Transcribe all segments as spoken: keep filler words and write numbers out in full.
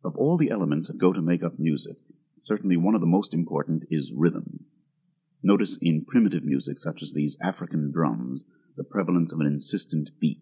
Of all the elements that go to make up music, certainly one of the most important is rhythm. Notice in primitive music, such as these African drums, the prevalence of an insistent beat.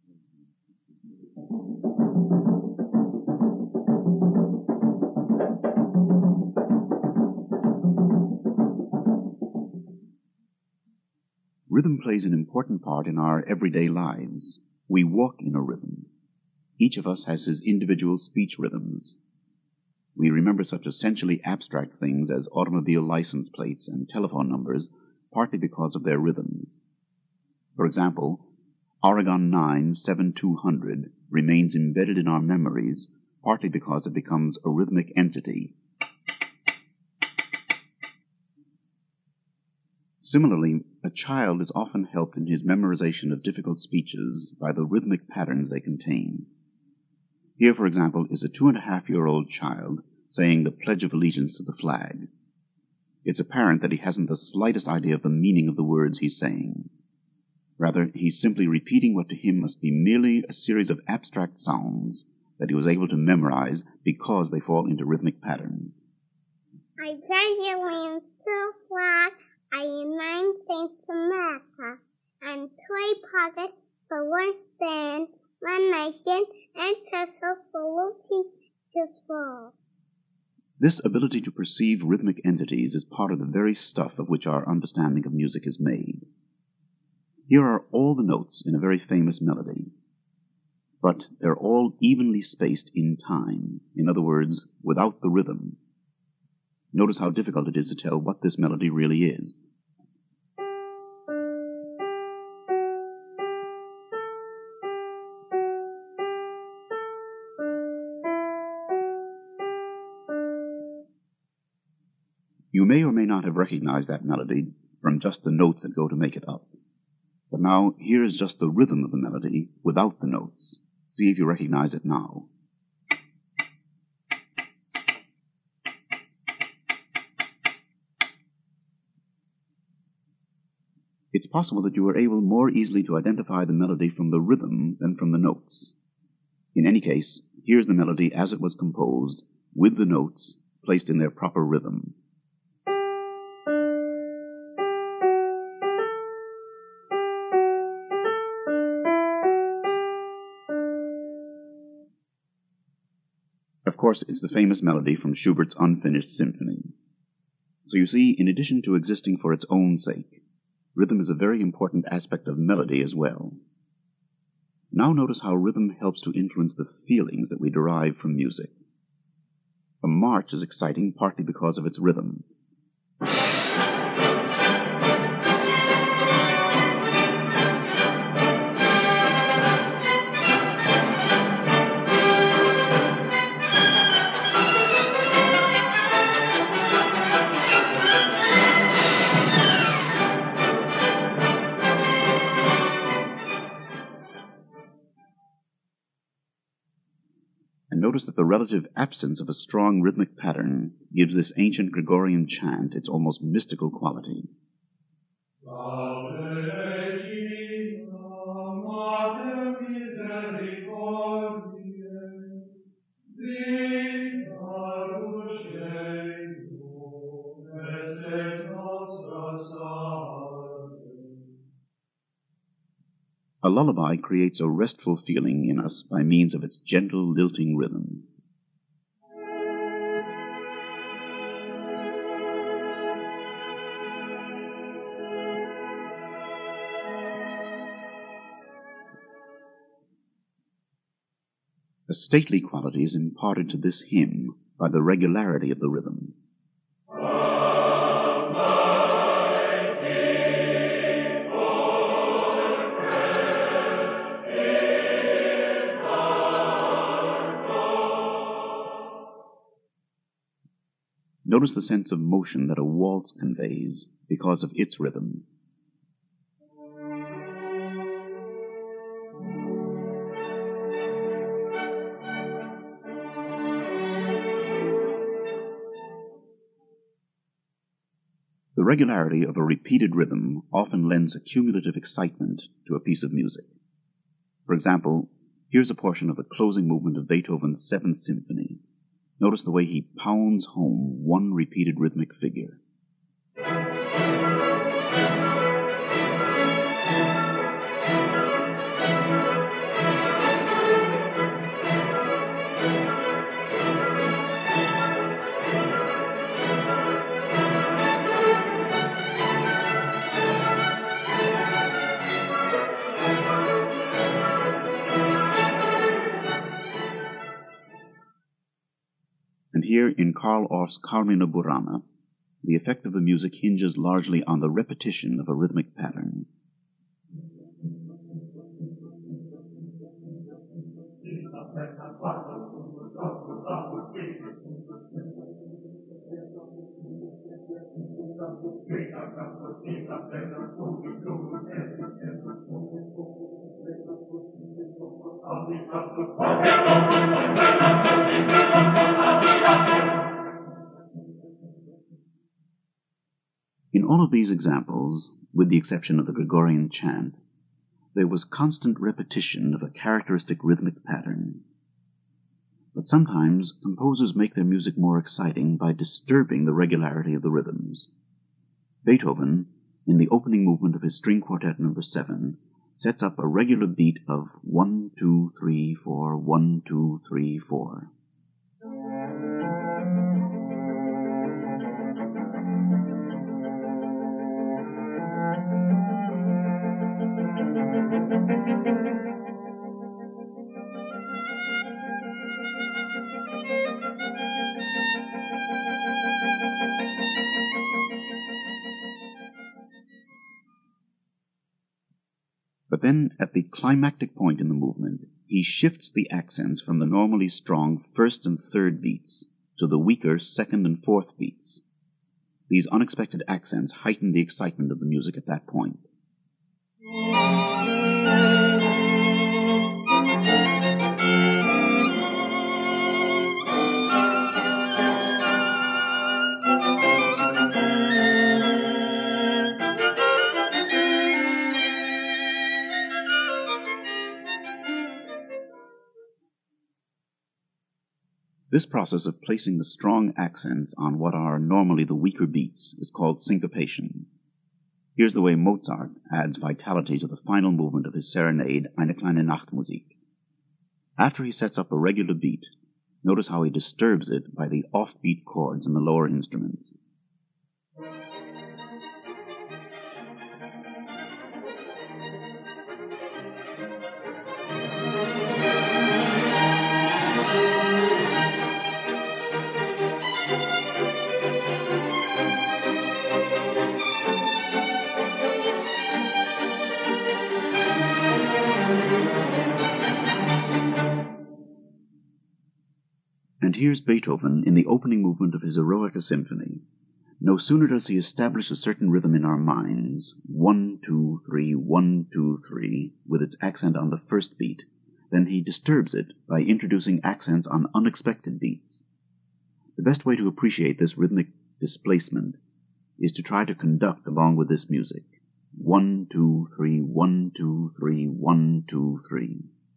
Rhythm plays an important part in our everyday lives. We walk in a rhythm. Each of us has his individual speech rhythms. We remember such essentially abstract things as automobile license plates and telephone numbers, partly because of their rhythms. For example, Oregon nine seven two hundred remains embedded in our memories, partly because it becomes a rhythmic entity. Similarly, a child is often helped in his memorization of difficult speeches by the rhythmic patterns they contain. Here, for example, is a two-and-a-half-year-old child saying the Pledge of Allegiance to the flag. It's apparent that he hasn't the slightest idea of the meaning of the words he's saying. Rather, he's simply repeating what to him must be merely a series of abstract sounds that he was able to memorize because they fall into rhythmic patterns. I pledge allegiance to the flag of the United States of America, and to the republic for which it stands, one nation, indivisible, with liberty and justice for all. This ability to perceive rhythmic entities is part of the very stuff of which our understanding of music is made. Here are all the notes in a very famous melody, but they're all evenly spaced in time, in other words, without the rhythm. Notice how difficult it is to tell what this melody really is. You may or may not have recognized that melody from just the notes that go to make it up. But now, here is just the rhythm of the melody without the notes. See if you recognize it now. It's possible that you were able more easily to identify the melody from the rhythm than from the notes. In any case, here's the melody as it was composed, with the notes placed in their proper rhythm. Of course, it's the famous melody from Schubert's Unfinished Symphony. So you see, in addition to existing for its own sake, rhythm is a very important aspect of melody as well. Now notice how rhythm helps to influence the feelings that we derive from music. A march is exciting partly because of its rhythm. And notice that the relative absence of a strong rhythmic pattern gives this ancient Gregorian chant its almost mystical quality. A lullaby creates a restful feeling in us by means of its gentle, lilting rhythm. A stately quality is imparted to this hymn by the regularity of the rhythm. Notice the sense of motion that a waltz conveys because of its rhythm. The regularity of a repeated rhythm often lends a cumulative excitement to a piece of music. For example, here's a portion of the closing movement of Beethoven's Seventh Symphony. Notice the way he pounds home one repeated rhythmic figure. And here in Carl Orff's Carmina Burana, the effect of the music hinges largely on the repetition of a rhythmic pattern. In all of these examples, with the exception of the Gregorian chant, there was constant repetition of a characteristic rhythmic pattern. But sometimes composers make their music more exciting by disturbing the regularity of the rhythms. Beethoven, in the opening movement of his String Quartet number seven, sets up a regular beat of one, two, three, four, one, two, three, four. But then, at the climactic point in the movement, he shifts the accents from the normally strong first and third beats to the weaker second and fourth beats. These unexpected accents heighten the excitement of the music at that point. This process of placing the strong accents on what are normally the weaker beats is called syncopation. Here's the way Mozart adds vitality to the final movement of his serenade, Eine kleine Nachtmusik. After he sets up a regular beat, notice how he disturbs it by the offbeat chords in the lower instruments. And here's Beethoven in the opening movement of his Eroica Symphony. No sooner does he establish a certain rhythm in our minds, one, two, three, one, two, three, with its accent on the first beat, than he disturbs it by introducing accents on unexpected beats. The best way to appreciate this rhythmic displacement is to try to conduct along with this music. One, two, three, one, two, three, one, two, three.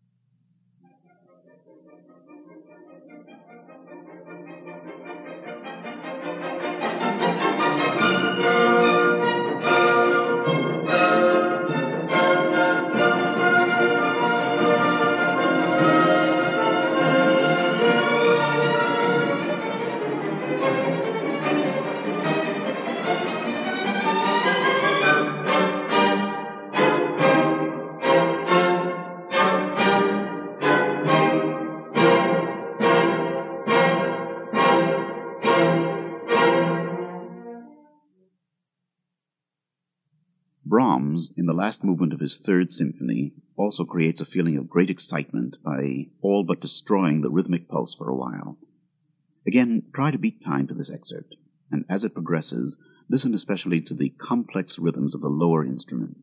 Brahms, in the last movement of his Third Symphony, also creates a feeling of great excitement by all but destroying the rhythmic pulse for a while. Again, try to beat time to this excerpt, and as it progresses, listen especially to the complex rhythms of the lower instruments.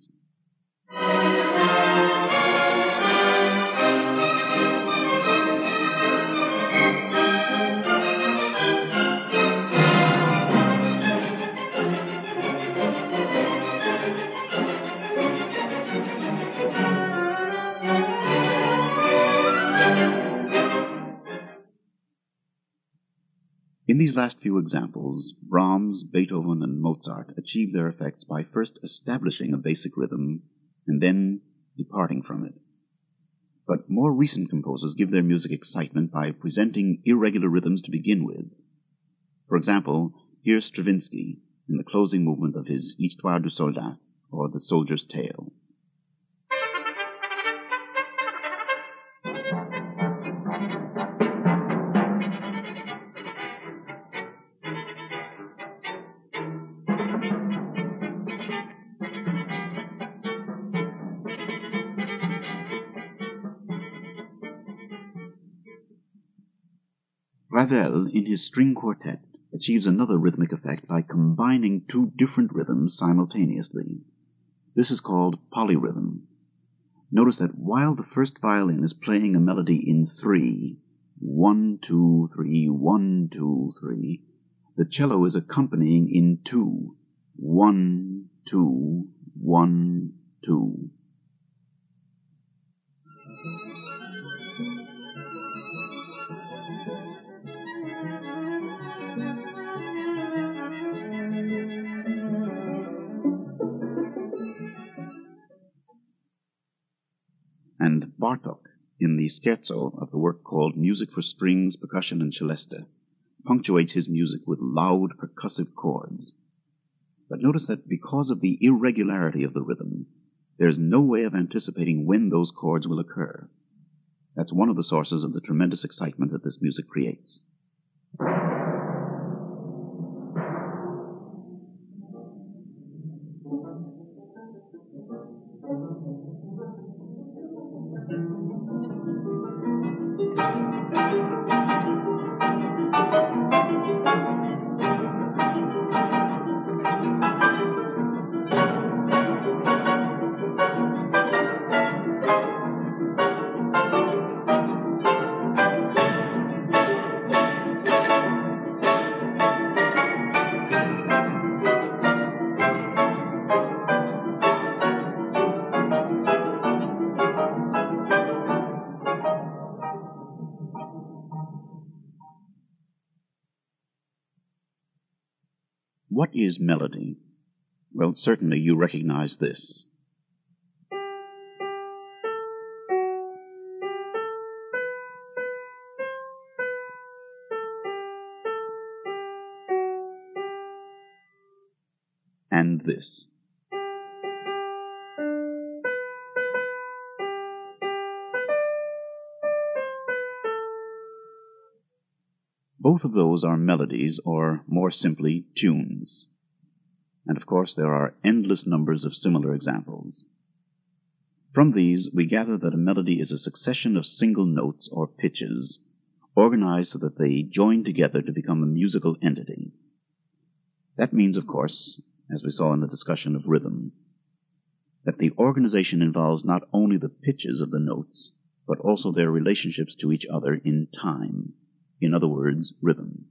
these last few examples, Brahms, Beethoven, and Mozart achieved their effects by first establishing a basic rhythm and then departing from it. But more recent composers give their music excitement by presenting irregular rhythms to begin with. For example, here's Stravinsky in the closing movement of his Histoire du Soldat, or The Soldier's Tale. Ravel, in his string quartet, achieves another rhythmic effect by combining two different rhythms simultaneously. This is called polyrhythm. Notice that while the first violin is playing a melody in three, one, two, three, one, two, three, the cello is accompanying in two, one, two, one, two. And Bartók, in the scherzo of the work called Music for Strings, Percussion, and Celeste, punctuates his music with loud percussive chords. But notice that because of the irregularity of the rhythm, there's no way of anticipating when those chords will occur. That's one of the sources of the tremendous excitement that this music creates. What is melody? Well, certainly you recognize this. And this. Both of those are melodies, or more simply, tunes. And of course there are endless numbers of similar examples. From these we gather that a melody is a succession of single notes or pitches, organized so that they join together to become a musical entity. That means, of course, as we saw in the discussion of rhythm, that the organization involves not only the pitches of the notes, but also their relationships to each other in time. In other words, rhythm.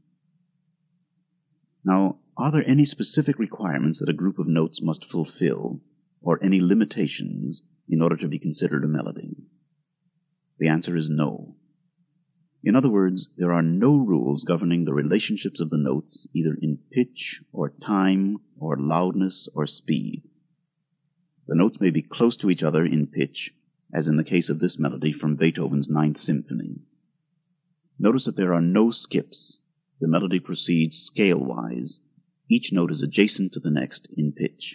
Now, are there any specific requirements that a group of notes must fulfill, or any limitations, in order to be considered a melody? The answer is no. In other words, there are no rules governing the relationships of the notes, either in pitch, or time, or loudness, or speed. The notes may be close to each other in pitch, as in the case of this melody from Beethoven's Ninth Symphony. Notice that there are no skips. The melody proceeds scale-wise. Each note is adjacent to the next in pitch.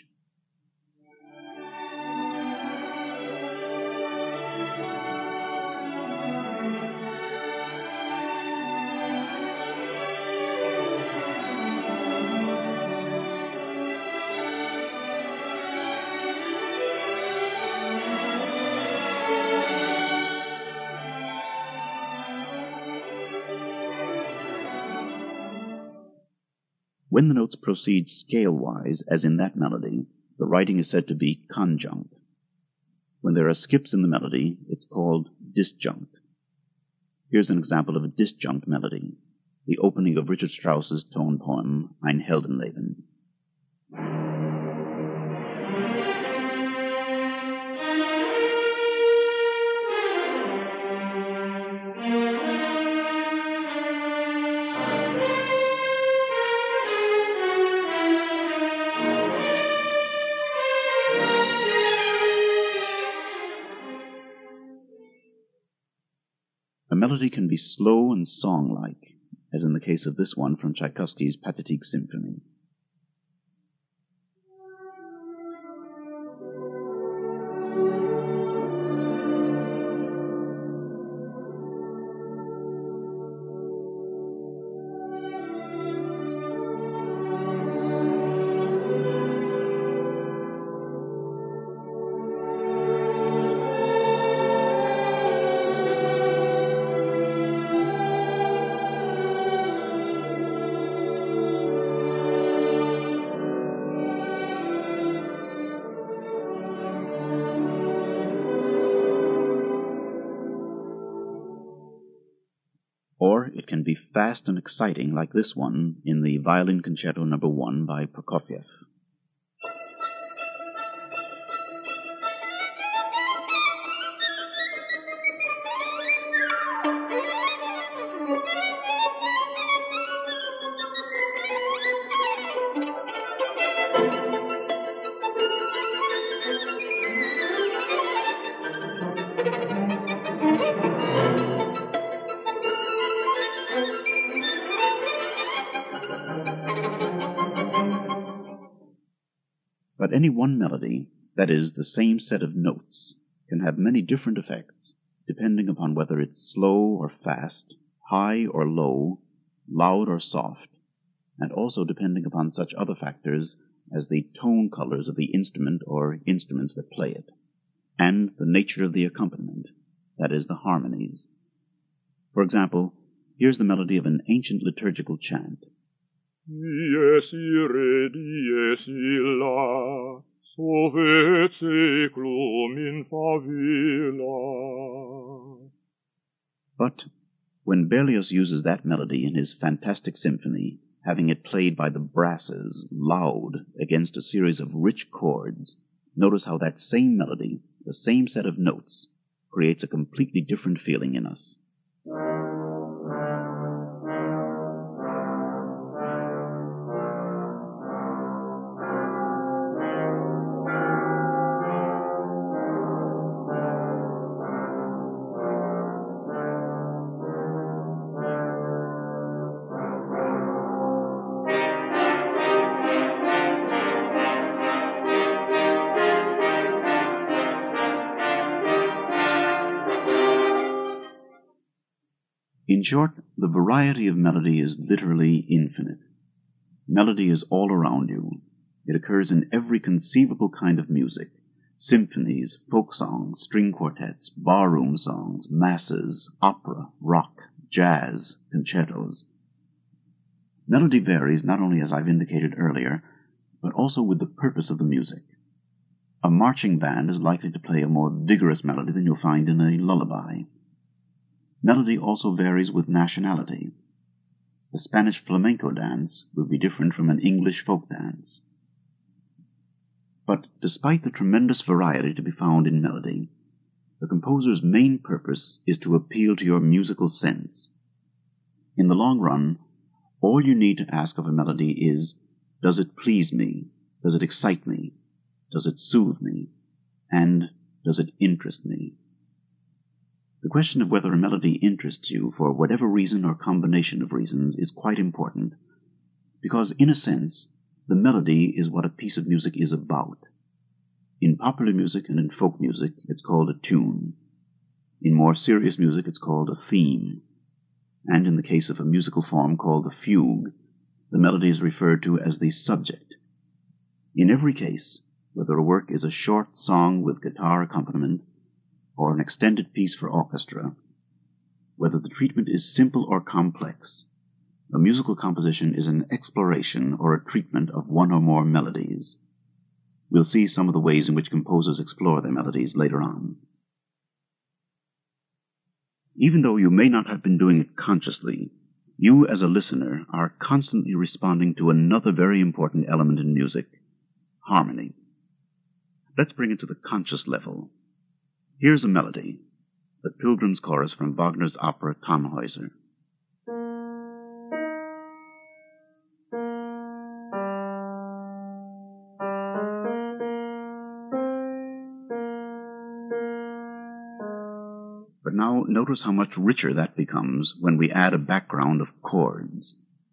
When the notes proceed scale-wise, as in that melody, the writing is said to be conjunct. When there are skips in the melody, it's called disjunct. Here's an example of a disjunct melody, the opening of Richard Strauss's tone poem, Ein Heldenleben. melody can be slow and song-like, as in the case of this one from Tchaikovsky's Pathetique Symphony. Or it can be fast and exciting like this one in the Violin Concerto number one by Prokofiev. But any one melody, that is, the same set of notes, can have many different effects, depending upon whether it's slow or fast, high or low, loud or soft, and also depending upon such other factors as the tone colors of the instrument or instruments that play it, and the nature of the accompaniment, that is, the harmonies. For example, here's the melody of an ancient liturgical chant. Dies ire, dies illa, sovet seclum in favilla. But when Berlioz uses that melody in his fantastic symphony, having it played by the brasses, loud, against a series of rich chords, notice how that same melody, the same set of notes, creates a completely different feeling in us. In short, the variety of melody is literally infinite. Melody is all around you. It occurs in every conceivable kind of music: symphonies, folk songs, string quartets, barroom songs, masses, opera, rock, jazz, concertos. Melody varies not only, as I've indicated earlier, but also with the purpose of the music. A marching band is likely to play a more vigorous melody than you'll find in a lullaby. Melody also varies with nationality. The Spanish flamenco dance will be different from an English folk dance. But despite the tremendous variety to be found in melody, the composer's main purpose is to appeal to your musical sense. In the long run, all you need to ask of a melody is, does it please me? Does it excite me? Does it soothe me? And does it interest me? The question of whether a melody interests you for whatever reason or combination of reasons is quite important, because in a sense, the melody is what a piece of music is about. In popular music and in folk music, it's called a tune. In more serious music, it's called a theme. And in the case of a musical form called the fugue, the melody is referred to as the subject. In every case, whether a work is a short song with guitar accompaniment, or an extended piece for orchestra, whether the treatment is simple or complex, a musical composition is an exploration or a treatment of one or more melodies. We'll see some of the ways in which composers explore their melodies later on. Even though you may not have been doing it consciously, you as a listener are constantly responding to another very important element in music: harmony. Let's bring it to the conscious level. Here's a melody, the Pilgrim's Chorus from Wagner's opera Tannhäuser. But now notice how much richer that becomes when we add a background of chords.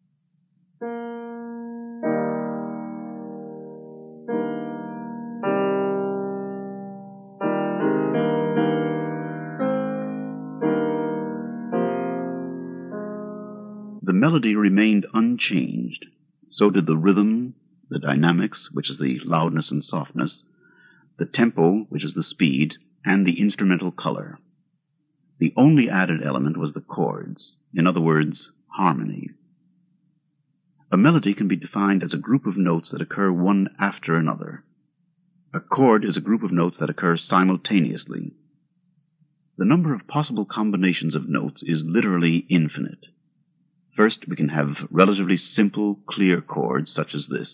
The melody remained unchanged. So did the rhythm, the dynamics, which is the loudness and softness, the tempo, which is the speed, and the instrumental color. The only added element was the chords, in other words, harmony. A melody can be defined as a group of notes that occur one after another. A chord is a group of notes that occur simultaneously. The number of possible combinations of notes is literally infinite. First, we can have relatively simple, clear chords such as this,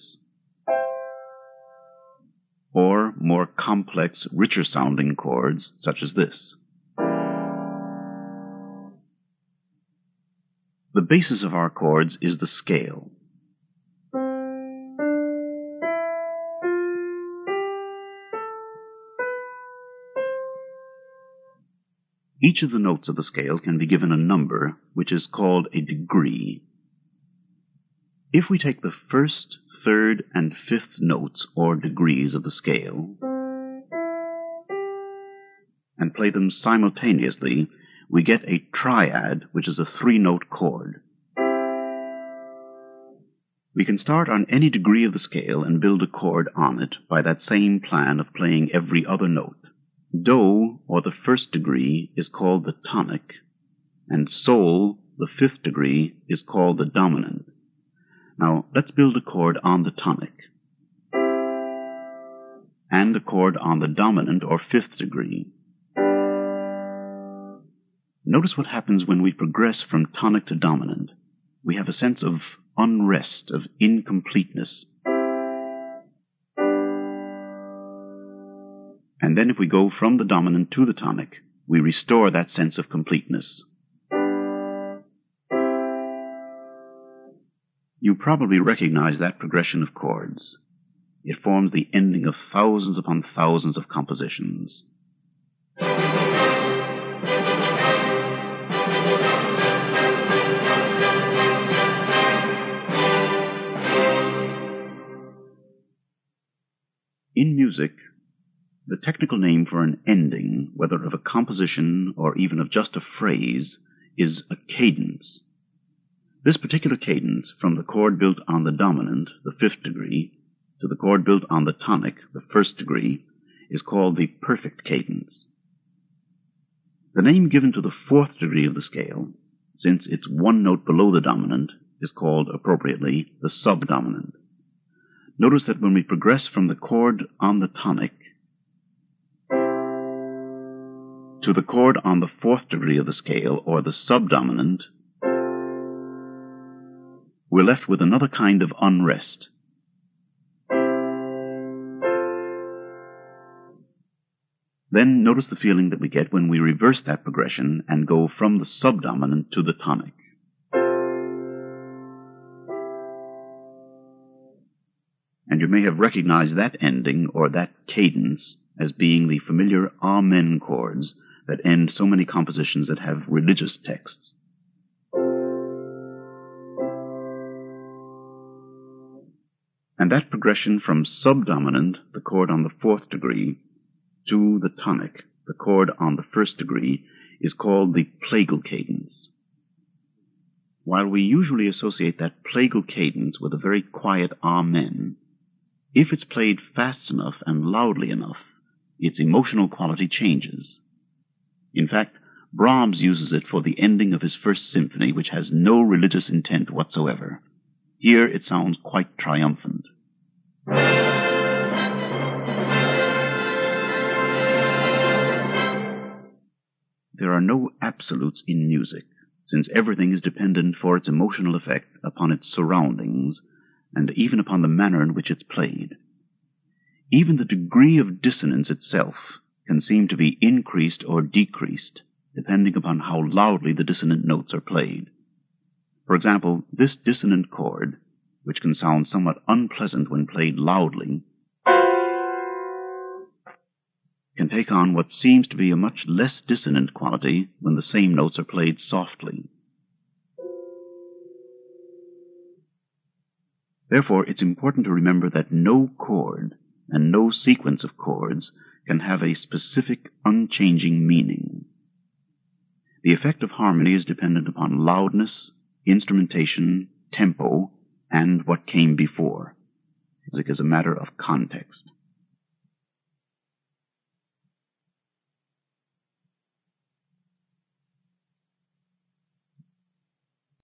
or more complex, richer-sounding chords such as this. The basis of our chords is the scale. Each of the notes of the scale can be given a number, which is called a degree. If we take the first, third, and fifth notes, or degrees of the scale, and play them simultaneously, we get a triad, which is a three-note chord. We can start on any degree of the scale and build a chord on it by that same plan of playing every other note. Do, or the first degree, is called the tonic, and sol, the fifth degree, is called the dominant. Now, let's build a chord on the tonic, and a chord on the dominant, or fifth degree. Notice what happens when we progress from tonic to dominant. We have a sense of unrest, of incompleteness. And then if we go from the dominant to the tonic, we restore that sense of completeness. You probably recognize that progression of chords. It forms the ending of thousands upon thousands of compositions. In music, the technical name for an ending, whether of a composition or even of just a phrase, is a cadence. This particular cadence, from the chord built on the dominant, the fifth degree, to the chord built on the tonic, the first degree, is called the perfect cadence. The name given to the fourth degree of the scale, since it's one note below the dominant, is called, appropriately, the subdominant. Notice that when we progress from the chord on the tonic to the chord on the fourth degree of the scale, or the subdominant, we're left with another kind of unrest. Then notice the feeling that we get when we reverse that progression and go from the subdominant to the tonic. And you may have recognized that ending, or that cadence, as being the familiar Amen chords that end so many compositions that have religious texts. And that progression from subdominant, the chord on the fourth degree, to the tonic, the chord on the first degree, is called the plagal cadence. While we usually associate that plagal cadence with a very quiet Amen, if it's played fast enough and loudly enough, its emotional quality changes. In fact, Brahms uses it for the ending of his first symphony, which has no religious intent whatsoever. Here it sounds quite triumphant. There are no absolutes in music, since everything is dependent for its emotional effect upon its surroundings, and even upon the manner in which it's played. Even the degree of dissonance itself can seem to be increased or decreased, depending upon how loudly the dissonant notes are played. For example, this dissonant chord, which can sound somewhat unpleasant when played loudly, can take on what seems to be a much less dissonant quality when the same notes are played softly. Therefore, it's important to remember that no chord and no sequence of chords can have a specific, unchanging meaning. The effect of harmony is dependent upon loudness, instrumentation, tempo, and what came before. Music is a matter of context.